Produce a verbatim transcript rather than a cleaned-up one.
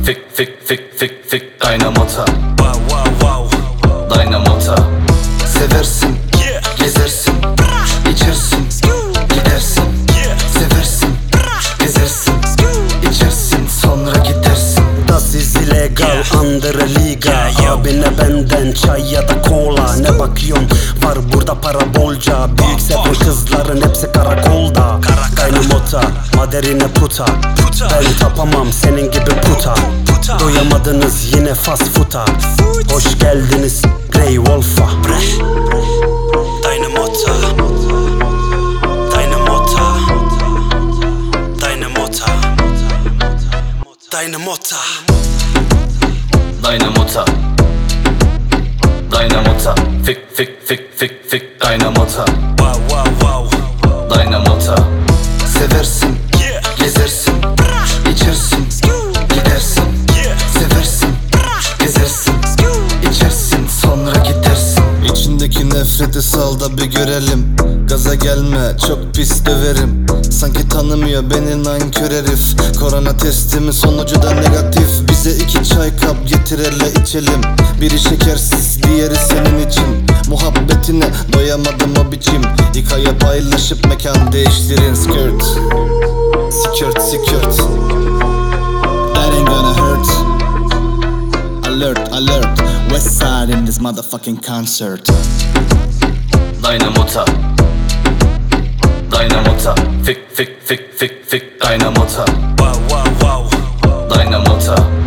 Fik fik fik fik fik Dynamota. Wow wow wow. Dynamota. Seversin, Yeah. gezersin, içersin, gidersin. Seversin, gezersin, içersin, sonra gidersin. Das ist illegal, andere liga. Abine benden çay ya da kola. Ne bakıyorsun, var burada para bolca. Büyük sefer kızların hepsi karakolda. Dynamota, maderine puta. Ben tapamam senin gibi puta. Doyamadınız yine fast food'a. Hoş geldiniz Grey Wolf'a. Dynamota, Dynamota, Dynamota, Dynamota. Dynamota. Dynamota. Fik fik fik fik fik Dynamota. Wow wow wow. Dynamota. Seversin, Yeah. gezersin, içersin, gidersin. Seversin, gezersin, içersin, sonra gidersin. İçindeki nefreti sal da bir görelim. Gaza gelme, çok pis döverim. Sanki tanımıyor beni nankör herif. Korona testimin sonucu da negatif. Bize iki çay kap getir hele içelim. Biri şekersiz, diğeri senin için. Muhabbetine doyamadım o biçim. Hikaye paylaşıp mekan değiştirin. Skirt, skirt, skirt. That ain't gonna hurt. Alert, alert. West side in this motherfucking concert. Dynamota. Dynamota. Fik fik fik fik fik Dynamota. Wow wow wow. Dynamota.